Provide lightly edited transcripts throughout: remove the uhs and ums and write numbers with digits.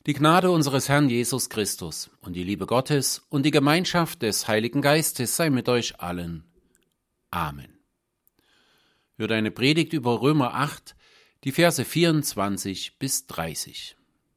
Die Gnade unseres Herrn Jesus Christus und die Liebe Gottes und die Gemeinschaft des Heiligen Geistes sei mit euch allen. Amen. Hört eine Predigt über Römer 8, die Verse 24 bis 30.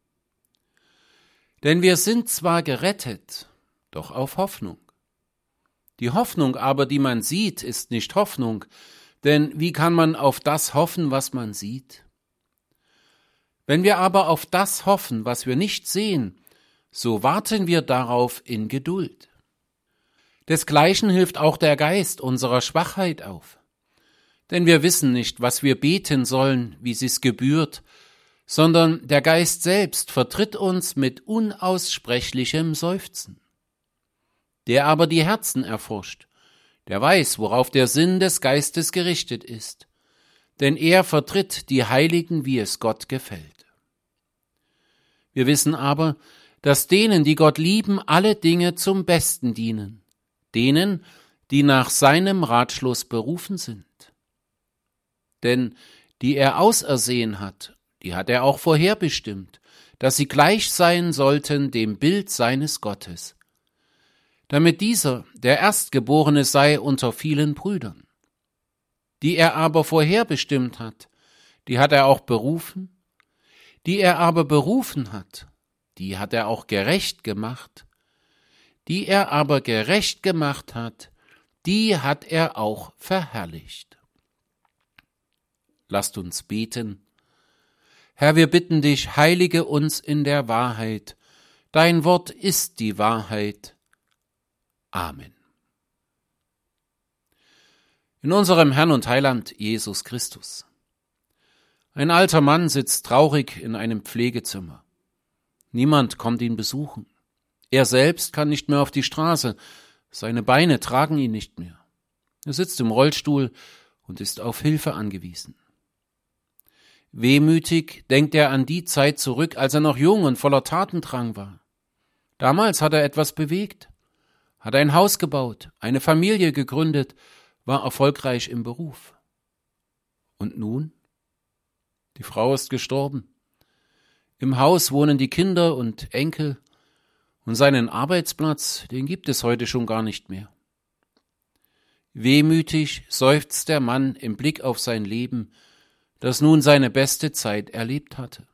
Denn wir sind zwar gerettet, doch auf Hoffnung. Die Hoffnung aber, die man sieht, ist nicht Hoffnung, denn wie kann man auf das hoffen, was man sieht? Wenn wir aber auf das hoffen, was wir nicht sehen, so warten wir darauf in Geduld. Desgleichen hilft auch der Geist unserer Schwachheit auf. Denn wir wissen nicht, was wir beten sollen, wie sich's gebührt, sondern der Geist selbst vertritt uns mit unaussprechlichem Seufzen. Der aber die Herzen erforscht, der weiß, worauf der Sinn des Geistes gerichtet ist, denn er vertritt die Heiligen, wie es Gott gefällt. Wir wissen aber, dass denen, die Gott lieben, alle Dinge zum Besten dienen, denen, die nach seinem Ratschluss berufen sind. Denn die er ausersehen hat, die hat er auch vorherbestimmt, dass sie gleich sein sollten dem Bild seines Gottes, damit dieser, der Erstgeborene, sei unter vielen Brüdern. Die er aber vorherbestimmt hat, die hat er auch berufen. Die er aber berufen hat, die hat er auch gerecht gemacht. Die er aber gerecht gemacht hat, die hat er auch verherrlicht. Lasst uns beten. Herr, wir bitten dich, heilige uns in der Wahrheit. Dein Wort ist die Wahrheit. Amen. In unserem Herrn und Heiland Jesus Christus. Ein alter Mann sitzt traurig in einem Pflegezimmer. Niemand kommt ihn besuchen. Er selbst kann nicht mehr auf die Straße. Seine Beine tragen ihn nicht mehr. Er sitzt im Rollstuhl und ist auf Hilfe angewiesen. Wehmütig denkt er an die Zeit zurück, als er noch jung und voller Tatendrang war. Damals hat er etwas bewegt, hat ein Haus gebaut, eine Familie gegründet, war erfolgreich im Beruf. Und nun? Die Frau ist gestorben. Im Haus wohnen die Kinder und Enkel und seinen Arbeitsplatz, den gibt es heute schon gar nicht mehr. Wehmütig seufzt der Mann im Blick auf sein Leben, das nun seine beste Zeit erlebt hatte.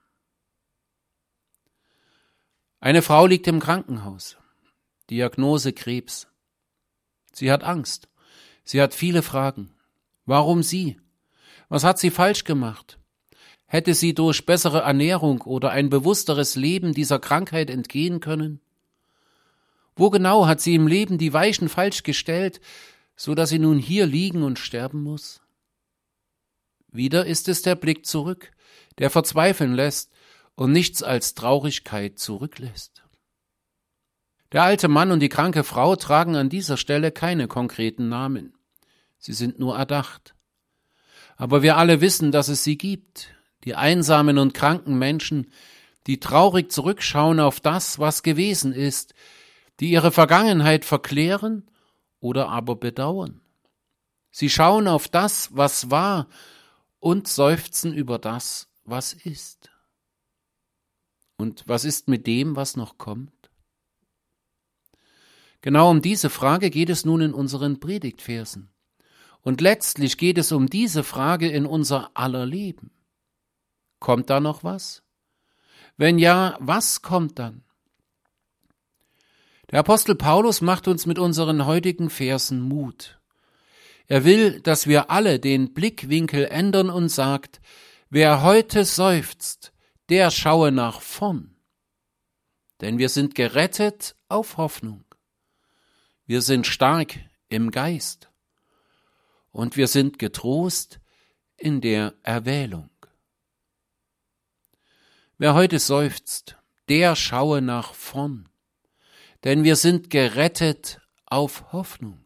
Eine Frau liegt im Krankenhaus. Diagnose Krebs. Sie hat Angst. Sie hat viele Fragen. Warum sie? Was hat sie falsch gemacht? Hätte sie durch bessere Ernährung oder ein bewussteres Leben dieser Krankheit entgehen können? Wo genau hat sie im Leben die Weichen falsch gestellt, so dass sie nun hier liegen und sterben muss? Wieder ist es der Blick zurück, der verzweifeln lässt und nichts als Traurigkeit zurücklässt. Der alte Mann und die kranke Frau tragen an dieser Stelle keine konkreten Namen. Sie sind nur erdacht. Aber wir alle wissen, dass es sie gibt. Die einsamen und kranken Menschen, die traurig zurückschauen auf das, was gewesen ist, die ihre Vergangenheit verklären oder aber bedauern. Sie schauen auf das, was war, und seufzen über das, was ist. Und was ist mit dem, was noch kommt? Genau um diese Frage geht es nun in unseren Predigtversen. Und letztlich geht es um diese Frage in unser aller Leben. Kommt da noch was? Wenn ja, was kommt dann? Der Apostel Paulus macht uns mit unseren heutigen Versen Mut. Er will, dass wir alle den Blickwinkel ändern und sagt, wer heute seufzt, der schaue nach vorn. Denn wir sind gerettet auf Hoffnung. Wir sind stark im Geist. Und wir sind getrost in der Erwählung. Wer heute seufzt, der schaue nach vorn, denn wir sind gerettet auf Hoffnung.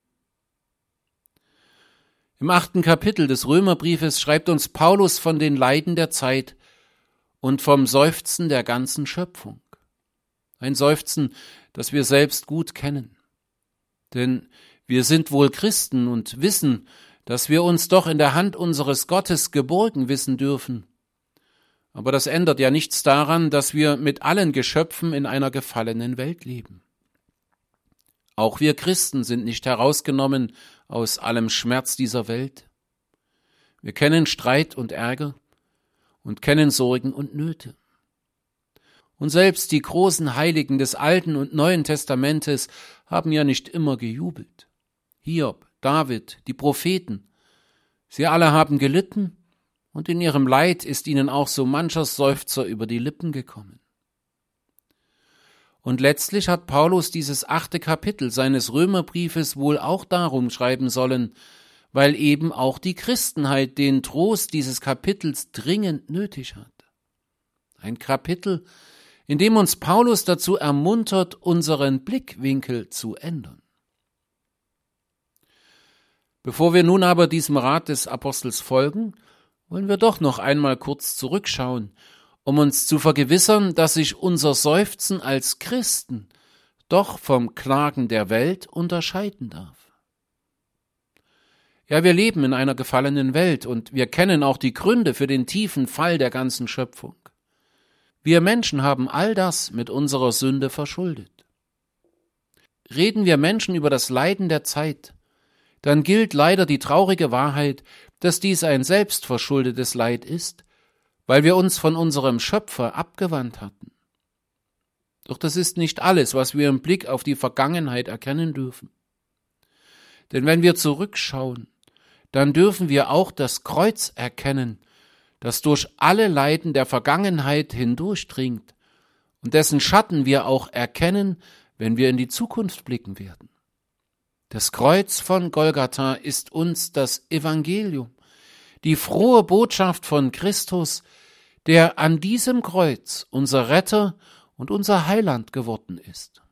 Im 8. Kapitel des Römerbriefes schreibt uns Paulus von den Leiden der Zeit und vom Seufzen der ganzen Schöpfung. Ein Seufzen, das wir selbst gut kennen. Denn wir sind wohl Christen und wissen, dass wir uns doch in der Hand unseres Gottes geborgen wissen dürfen. Aber das ändert ja nichts daran, dass wir mit allen Geschöpfen in einer gefallenen Welt leben. Auch wir Christen sind nicht herausgenommen aus allem Schmerz dieser Welt. Wir kennen Streit und Ärger und kennen Sorgen und Nöte. Und selbst die großen Heiligen des Alten und Neuen Testamentes haben ja nicht immer gejubelt. Hiob, David, die Propheten, sie alle haben gelitten und in ihrem Leid ist ihnen auch so mancher Seufzer über die Lippen gekommen. Und letztlich hat Paulus dieses 8. Kapitel seines Römerbriefes wohl auch darum schreiben sollen, weil eben auch die Christenheit den Trost dieses Kapitels dringend nötig hat. Ein Kapitel, in dem uns Paulus dazu ermuntert, unseren Blickwinkel zu ändern. Bevor wir nun aber diesem Rat des Apostels folgen, wollen wir doch noch einmal kurz zurückschauen, um uns zu vergewissern, dass sich unser Seufzen als Christen doch vom Klagen der Welt unterscheiden darf. Ja, wir leben in einer gefallenen Welt und wir kennen auch die Gründe für den tiefen Fall der ganzen Schöpfung. Wir Menschen haben all das mit unserer Sünde verschuldet. Reden wir Menschen über das Leiden der Zeit, dann gilt leider die traurige Wahrheit, dass dies ein selbstverschuldetes Leid ist, weil wir uns von unserem Schöpfer abgewandt hatten. Doch das ist nicht alles, was wir im Blick auf die Vergangenheit erkennen dürfen. Denn wenn wir zurückschauen, dann dürfen wir auch das Kreuz erkennen, das durch alle Leiden der Vergangenheit hindurchdringt und dessen Schatten wir auch erkennen, wenn wir in die Zukunft blicken werden. Das Kreuz von Golgatha ist uns das Evangelium, die frohe Botschaft von Christus, der an diesem Kreuz unser Retter und unser Heiland geworden ist.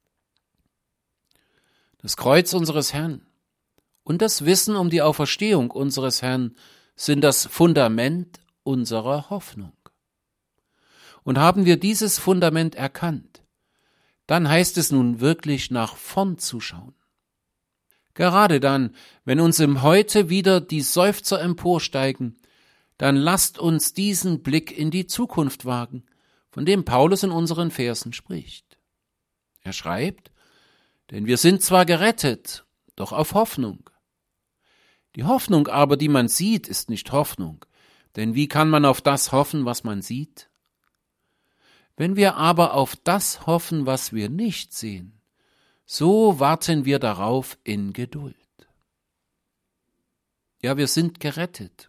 Das Kreuz unseres Herrn und das Wissen um die Auferstehung unseres Herrn sind das Fundament unserer Hoffnung. Und haben wir dieses Fundament erkannt, dann heißt es nun wirklich nach vorn zu schauen. Gerade dann, wenn uns im Heute wieder die Seufzer emporsteigen, dann lasst uns diesen Blick in die Zukunft wagen, von dem Paulus in unseren Versen spricht. Er schreibt, denn wir sind zwar gerettet, doch auf Hoffnung. Die Hoffnung aber, die man sieht, ist nicht Hoffnung, denn wie kann man auf das hoffen, was man sieht? Wenn wir aber auf das hoffen, was wir nicht sehen, so warten wir darauf in Geduld. Ja, wir sind gerettet,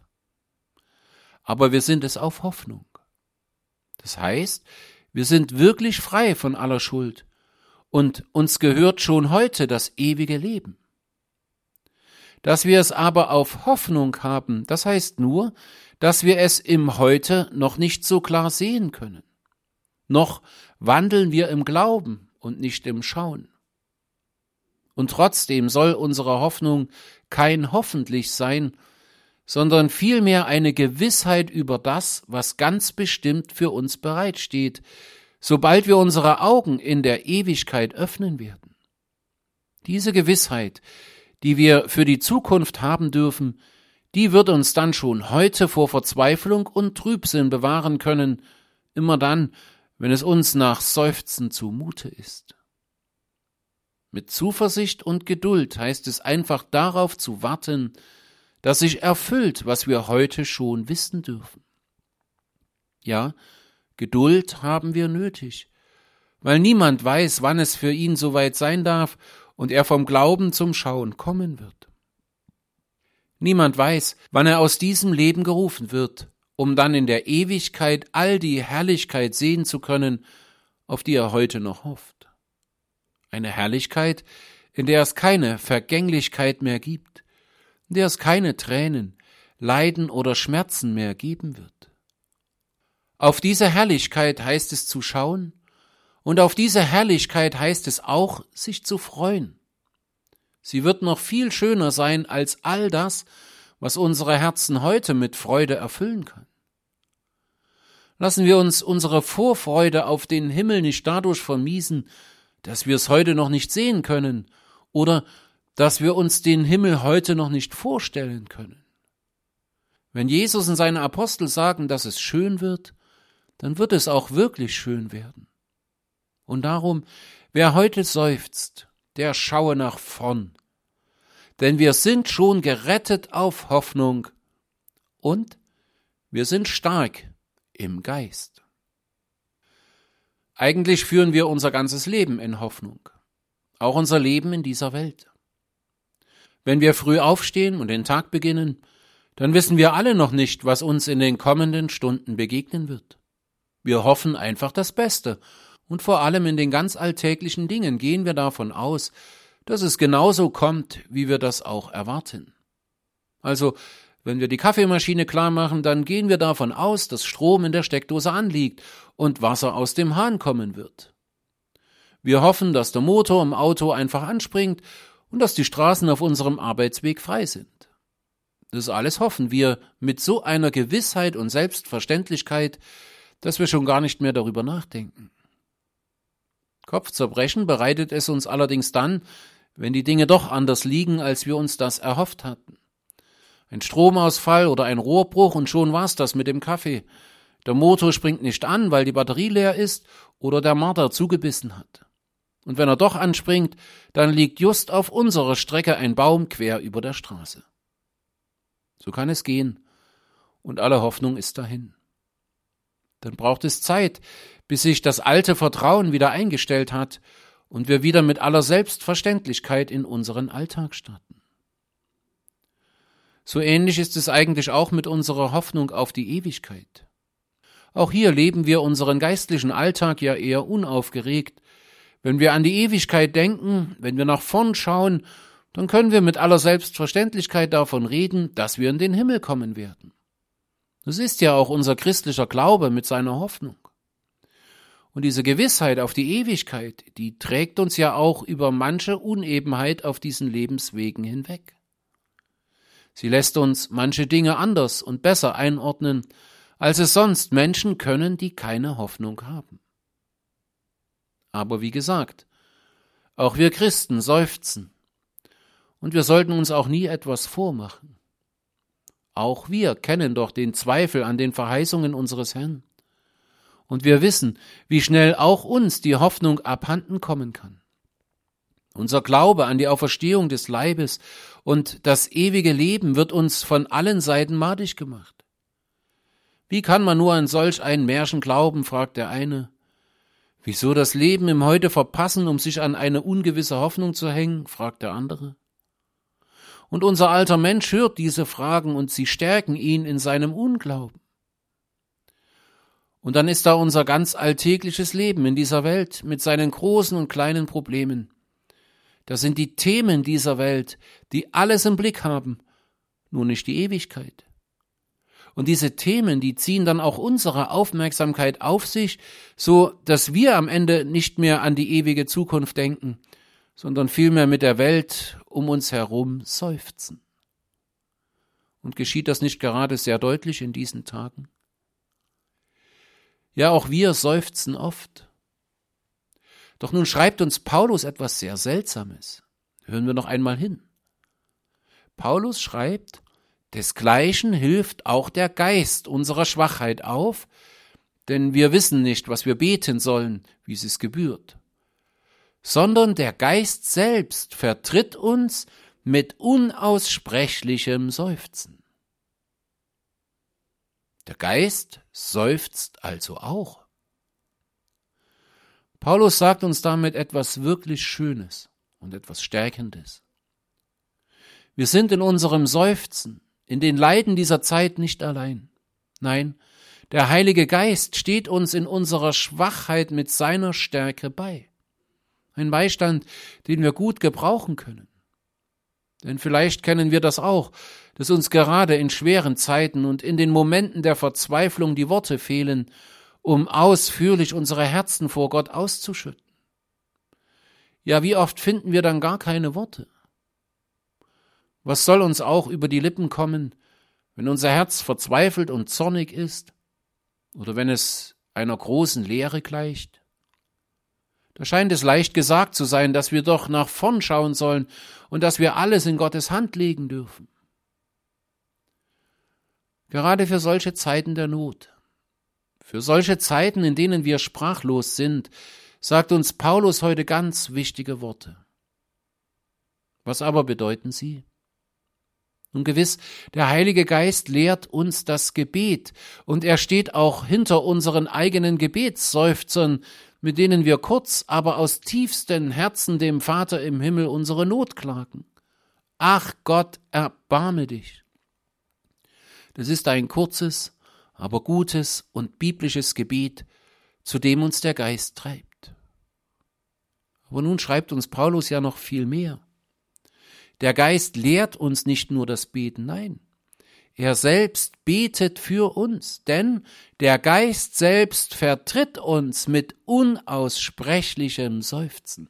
aber wir sind es auf Hoffnung. Das heißt, wir sind wirklich frei von aller Schuld und uns gehört schon heute das ewige Leben. Dass wir es aber auf Hoffnung haben, das heißt nur, dass wir es im Heute noch nicht so klar sehen können. Noch wandeln wir im Glauben und nicht im Schauen. Und trotzdem soll unsere Hoffnung kein hoffentlich sein, sondern vielmehr eine Gewissheit über das, was ganz bestimmt für uns bereitsteht, sobald wir unsere Augen in der Ewigkeit öffnen werden. Diese Gewissheit, die wir für die Zukunft haben dürfen, die wird uns dann schon heute vor Verzweiflung und Trübsinn bewahren können, immer dann, wenn es uns nach Seufzen zumute ist. Mit Zuversicht und Geduld heißt es einfach darauf zu warten, dass sich erfüllt, was wir heute schon wissen dürfen. Ja, Geduld haben wir nötig, weil niemand weiß, wann es für ihn soweit sein darf und er vom Glauben zum Schauen kommen wird. Niemand weiß, wann er aus diesem Leben gerufen wird, um dann in der Ewigkeit all die Herrlichkeit sehen zu können, auf die er heute noch hofft. Eine Herrlichkeit, in der es keine Vergänglichkeit mehr gibt, in der es keine Tränen, Leiden oder Schmerzen mehr geben wird. Auf diese Herrlichkeit heißt es zu schauen, und auf diese Herrlichkeit heißt es auch, sich zu freuen. Sie wird noch viel schöner sein als all das, was unsere Herzen heute mit Freude erfüllen kann. Lassen wir uns unsere Vorfreude auf den Himmel nicht dadurch vermiesen, dass wir es heute noch nicht sehen können oder dass wir uns den Himmel heute noch nicht vorstellen können. Wenn Jesus und seine Apostel sagen, dass es schön wird dann wird es auch wirklich schön werden. Und darum, wer heute seufzt, der schaue nach vorn. Denn wir sind schon gerettet auf Hoffnung und wir sind stark im Geist. Eigentlich führen wir unser ganzes Leben in Hoffnung, auch unser Leben in dieser Welt. Wenn wir früh aufstehen und den Tag beginnen, dann wissen wir alle noch nicht, was uns in den kommenden Stunden begegnen wird. Wir hoffen einfach das Beste und vor allem in den ganz alltäglichen Dingen gehen wir davon aus, dass es genauso kommt, wie wir das auch erwarten. Also, wenn wir die Kaffeemaschine klar machen, dann gehen wir davon aus, dass Strom in der Steckdose anliegt und Wasser aus dem Hahn kommen wird. Wir hoffen, dass der Motor im Auto einfach anspringt und dass die Straßen auf unserem Arbeitsweg frei sind. Das alles hoffen wir mit so einer Gewissheit und Selbstverständlichkeit, dass wir schon gar nicht mehr darüber nachdenken. Kopfzerbrechen bereitet es uns allerdings dann, wenn die Dinge doch anders liegen, als wir uns das erhofft hatten. Ein Stromausfall oder ein Rohrbruch und schon war's das mit dem Kaffee. Der Motor springt nicht an, weil die Batterie leer ist oder der Marder zugebissen hat. Und wenn er doch anspringt, dann liegt just auf unserer Strecke ein Baum quer über der Straße. So kann es gehen und alle Hoffnung ist dahin. Dann braucht es Zeit, bis sich das alte Vertrauen wieder eingestellt hat und wir wieder mit aller Selbstverständlichkeit in unseren Alltag starten. So ähnlich ist es eigentlich auch mit unserer Hoffnung auf die Ewigkeit. Auch hier leben wir unseren geistlichen Alltag ja eher unaufgeregt. Wenn wir an die Ewigkeit denken, wenn wir nach vorn schauen, dann können wir mit aller Selbstverständlichkeit davon reden, dass wir in den Himmel kommen werden. Das ist ja auch unser christlicher Glaube mit seiner Hoffnung. Und diese Gewissheit auf die Ewigkeit, die trägt uns ja auch über manche Unebenheit auf diesen Lebenswegen hinweg. Sie lässt uns manche Dinge anders und besser einordnen, als es sonst Menschen können, die keine Hoffnung haben. Aber wie gesagt, auch wir Christen seufzen. Und wir sollten uns auch nie etwas vormachen. Auch wir kennen doch den Zweifel an den Verheißungen unseres Herrn. Und wir wissen, wie schnell auch uns die Hoffnung abhanden kommen kann. Unser Glaube an die Auferstehung des Leibes und das ewige Leben wird uns von allen Seiten madig gemacht. Wie kann man nur an solch ein Märchen glauben, fragt der eine. Wieso das Leben im Heute verpassen, um sich an eine ungewisse Hoffnung zu hängen, fragt der andere. Und unser alter Mensch hört diese Fragen und sie stärken ihn in seinem Unglauben. Und dann ist da unser ganz alltägliches Leben in dieser Welt mit seinen großen und kleinen Problemen. Das sind die Themen dieser Welt, die alles im Blick haben, nur nicht die Ewigkeit. Und diese Themen, die ziehen dann auch unsere Aufmerksamkeit auf sich, so dass wir am Ende nicht mehr an die ewige Zukunft denken, sondern vielmehr mit der Welt um uns herum seufzen. Und geschieht das nicht gerade sehr deutlich in diesen Tagen? Ja, auch wir seufzen oft. Doch nun schreibt uns Paulus etwas sehr Seltsames. Hören wir noch einmal hin. Paulus schreibt, desgleichen hilft auch der Geist unserer Schwachheit auf, denn wir wissen nicht, was wir beten sollen, wie es gebührt. Sondern der Geist selbst vertritt uns mit unaussprechlichem Seufzen. Der Geist seufzt also auch. Paulus sagt uns damit etwas wirklich Schönes und etwas Stärkendes. Wir sind in unserem Seufzen, in den Leiden dieser Zeit nicht allein. Nein, der Heilige Geist steht uns in unserer Schwachheit mit seiner Stärke bei. Ein Beistand, den wir gut gebrauchen können. Denn vielleicht kennen wir das auch, dass uns gerade in schweren Zeiten und in den Momenten der Verzweiflung die Worte fehlen, um ausführlich unsere Herzen vor Gott auszuschütten. Ja, wie oft finden wir dann gar keine Worte? Was soll uns auch über die Lippen kommen, wenn unser Herz verzweifelt und zornig ist oder wenn es einer großen Leere gleicht? Da scheint es leicht gesagt zu sein, dass wir doch nach vorn schauen sollen und dass wir alles in Gottes Hand legen dürfen. Gerade für solche Zeiten der Not, Für solche Zeiten, in denen wir sprachlos sind, sagt uns Paulus heute ganz wichtige Worte. Was aber bedeuten sie? Nun gewiss, der Heilige Geist lehrt uns das Gebet und er steht auch hinter unseren eigenen Gebetsseufzern, mit denen wir kurz, aber aus tiefstem Herzen dem Vater im Himmel unsere Not klagen. Ach Gott, erbarme dich. Das ist ein kurzes, aber gutes und biblisches Gebet, zu dem uns der Geist treibt. Aber nun schreibt uns Paulus ja noch viel mehr. Der Geist lehrt uns nicht nur das Beten, nein, er selbst betet für uns, denn der Geist selbst vertritt uns mit unaussprechlichem Seufzen.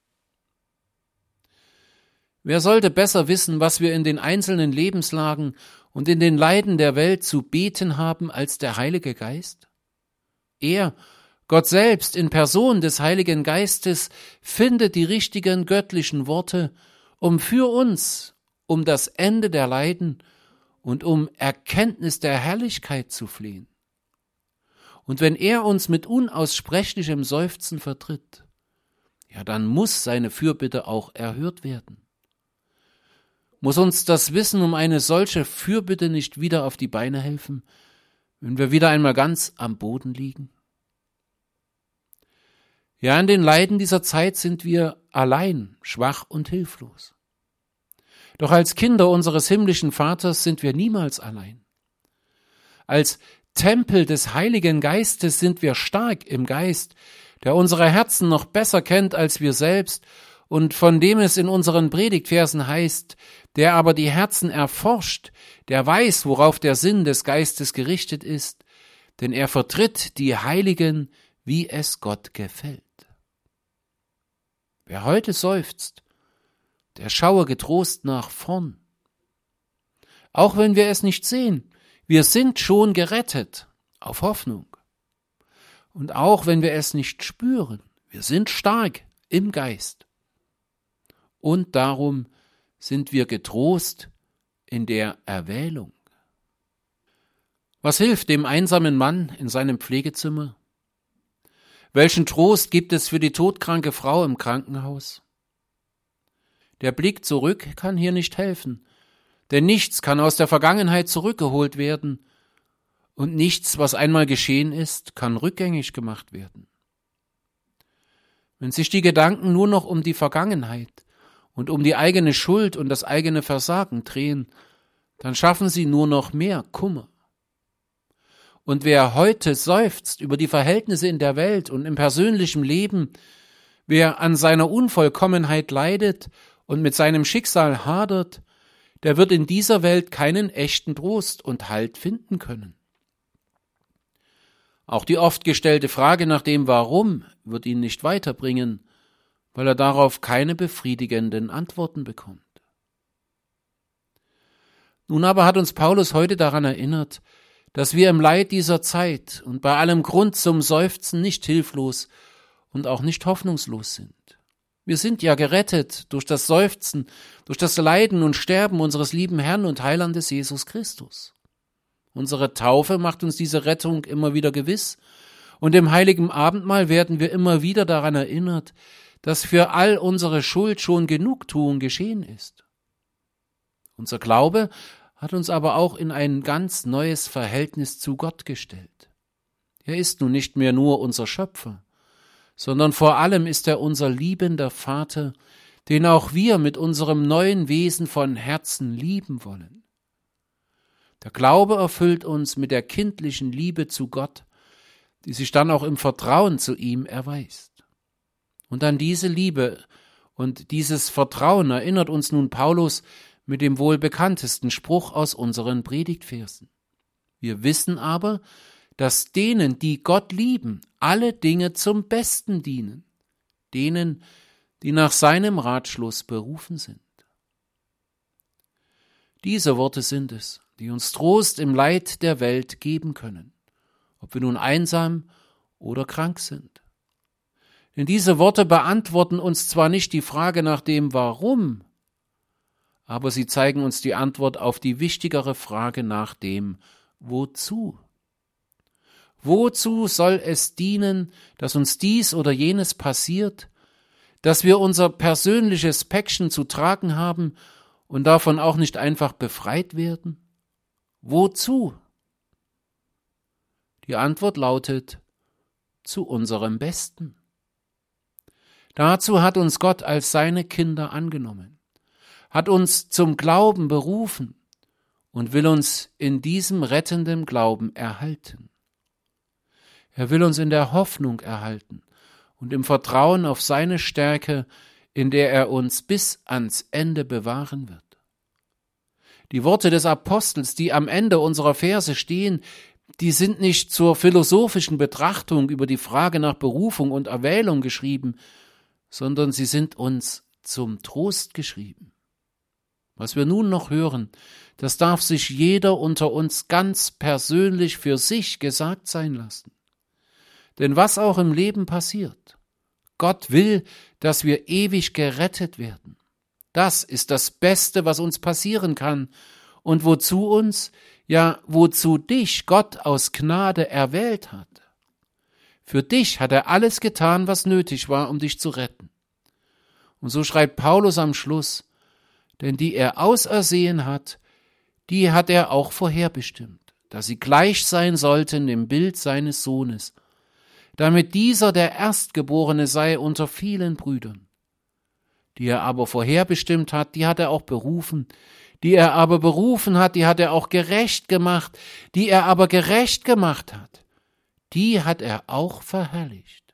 Wer sollte besser wissen, was wir in den einzelnen Lebenslagen und in den Leiden der Welt zu beten haben, als der Heilige Geist? Er, Gott selbst in Person des Heiligen Geistes, findet die richtigen göttlichen Worte, um für uns, um das Ende der Leiden und um Erkenntnis der Herrlichkeit zu flehen. Und wenn er uns mit unaussprechlichem Seufzen vertritt, ja, dann muss seine Fürbitte auch erhört werden. Muss uns das Wissen um eine solche Fürbitte nicht wieder auf die Beine helfen, wenn wir wieder einmal ganz am Boden liegen? Ja, in den Leiden dieser Zeit sind wir allein, schwach und hilflos. Doch als Kinder unseres himmlischen Vaters sind wir niemals allein. Als Tempel des Heiligen Geistes sind wir stark im Geist, der unsere Herzen noch besser kennt als wir selbst und von dem es in unseren Predigtversen heißt, der aber die Herzen erforscht, der weiß, worauf der Sinn des Geistes gerichtet ist, denn er vertritt die Heiligen, wie es Gott gefällt. Wer heute seufzt, der schaue getrost nach vorn. Auch wenn wir es nicht sehen, wir sind schon gerettet, auf Hoffnung. Und auch wenn wir es nicht spüren, wir sind stark im Geist. Und darum sind wir getrost in der Erwählung. Was hilft dem einsamen Mann in seinem Pflegezimmer? Welchen Trost gibt es für die todkranke Frau im Krankenhaus? Der Blick zurück kann hier nicht helfen, denn nichts kann aus der Vergangenheit zurückgeholt werden und nichts, was einmal geschehen ist, kann rückgängig gemacht werden. Wenn sich die Gedanken nur noch um die Vergangenheit und um die eigene Schuld und das eigene Versagen drehen, dann schaffen sie nur noch mehr Kummer. Und wer heute seufzt über die Verhältnisse in der Welt und im persönlichen Leben, wer an seiner Unvollkommenheit leidet und mit seinem Schicksal hadert, der wird in dieser Welt keinen echten Trost und Halt finden können. Auch die oft gestellte Frage nach dem Warum wird ihn nicht weiterbringen, weil er darauf keine befriedigenden Antworten bekommt. Nun aber hat uns Paulus heute daran erinnert, dass wir im Leid dieser Zeit und bei allem Grund zum Seufzen nicht hilflos und auch nicht hoffnungslos sind. Wir sind ja gerettet durch das Seufzen, durch das Leiden und Sterben unseres lieben Herrn und Heilandes Jesus Christus. Unsere Taufe macht uns diese Rettung immer wieder gewiss und im heiligen Abendmahl werden wir immer wieder daran erinnert, dass für all unsere Schuld schon Genugtuung geschehen ist. Unser Glaube hat uns aber auch in ein ganz neues Verhältnis zu Gott gestellt. Er ist nun nicht mehr nur unser Schöpfer, sondern vor allem ist er unser liebender Vater, den auch wir mit unserem neuen Wesen von Herzen lieben wollen. Der Glaube erfüllt uns mit der kindlichen Liebe zu Gott, die sich dann auch im Vertrauen zu ihm erweist. Und an diese Liebe und dieses Vertrauen erinnert uns nun Paulus mit dem wohl bekanntesten Spruch aus unseren Predigtversen. Wir wissen aber, dass denen, die Gott lieben, alle Dinge zum Besten dienen, denen, die nach seinem Ratschluss berufen sind. Diese Worte sind es, die uns Trost im Leid der Welt geben können, ob wir nun einsam oder krank sind. Denn diese Worte beantworten uns zwar nicht die Frage nach dem Warum, aber sie zeigen uns die Antwort auf die wichtigere Frage nach dem Wozu. Wozu soll es dienen, dass uns dies oder jenes passiert, dass wir unser persönliches Päckchen zu tragen haben und davon auch nicht einfach befreit werden? Wozu? Die Antwort lautet: zu unserem Besten. Dazu hat uns Gott als seine Kinder angenommen, hat uns zum Glauben berufen und will uns in diesem rettenden Glauben erhalten. Er will uns in der Hoffnung erhalten und im Vertrauen auf seine Stärke, in der er uns bis ans Ende bewahren wird. Die Worte des Apostels, die am Ende unserer Verse stehen, die sind nicht zur philosophischen Betrachtung über die Frage nach Berufung und Erwählung geschrieben, sondern sie sind uns zum Trost geschrieben. Was wir nun noch hören, das darf sich jeder unter uns ganz persönlich für sich gesagt sein lassen. Denn was auch im Leben passiert, Gott will, dass wir ewig gerettet werden. Das ist das Beste, was uns passieren kann und wozu uns, ja wozu dich Gott aus Gnade erwählt hat. Für dich hat er alles getan, was nötig war, um dich zu retten. Und so schreibt Paulus am Schluss: denn die er ausersehen hat, die hat er auch vorherbestimmt, dass sie gleich sein sollten dem Bild seines Sohnes, damit dieser der Erstgeborene sei unter vielen Brüdern. Die er aber vorherbestimmt hat, die hat er auch berufen. Die er aber berufen hat, die hat er auch gerecht gemacht. Die er aber gerecht gemacht hat, die hat er auch verherrlicht.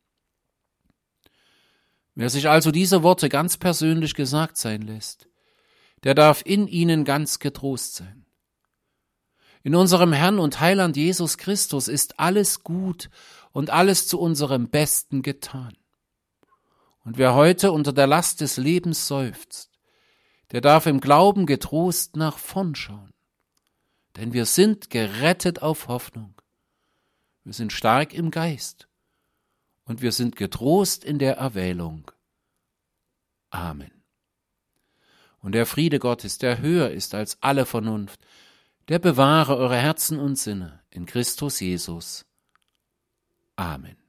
Wer sich also diese Worte ganz persönlich gesagt sein lässt, der darf in ihnen ganz getrost sein. In unserem Herrn und Heiland Jesus Christus ist alles gut und alles zu unserem Besten getan. Und wer heute unter der Last des Lebens seufzt, der darf im Glauben getrost nach vorn schauen. Denn wir sind gerettet auf Hoffnung. Wir sind stark im Geist. Und wir sind getrost in der Erwählung. Amen. Und der Friede Gottes, der höher ist als alle Vernunft, der bewahre eure Herzen und Sinne in Christus Jesus. Amen.